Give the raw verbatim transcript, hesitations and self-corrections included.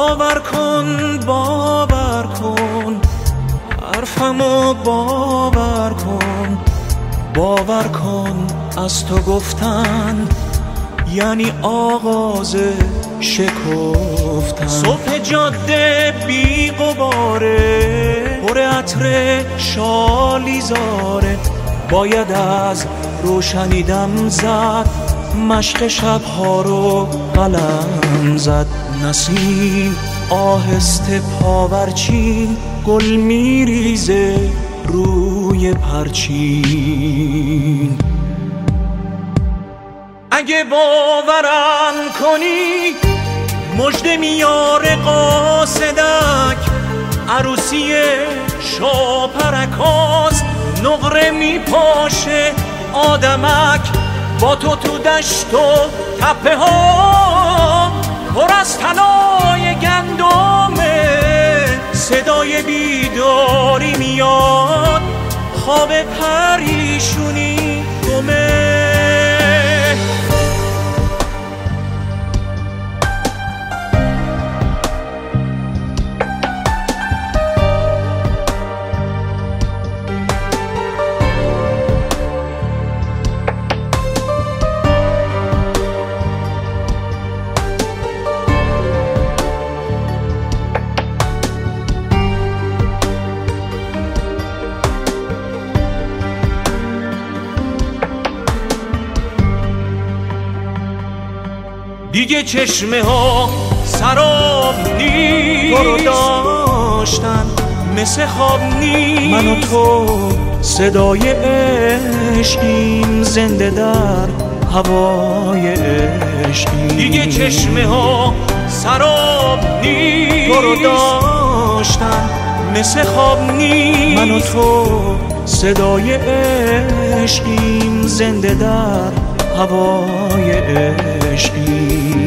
باور کن باور کن حرفمو باور کن، باور کن از تو گفتن یعنی آغاز شکفتن. صبح جاده بی غباره، پر عطر شالیزاره، باید از روشنی دم زد، مشق شبها رو قلم زد. نسیم آهسته پاورچین، گل میریزه روی پرچین. اگه باورم کنی مژده میاره قاصدک، عروسی شاپرکاست، نقره میپاشه آدمک. با تو تو دشت و تپه ها پر از طلای گندمه، صدای بیداری میاد، خواب پریشونی گمه. دیگه چشمه ها سراب نیست، تو رو داشتن مثل خواب نیست. من و تو صدای عشقیم، زنده در هوای عشقیم. دیگه چشمه ها سراب نیست، تو رو داشتن مثل خواب نیست. من و تو صدای عشقیم، زنده در هوای عشقی.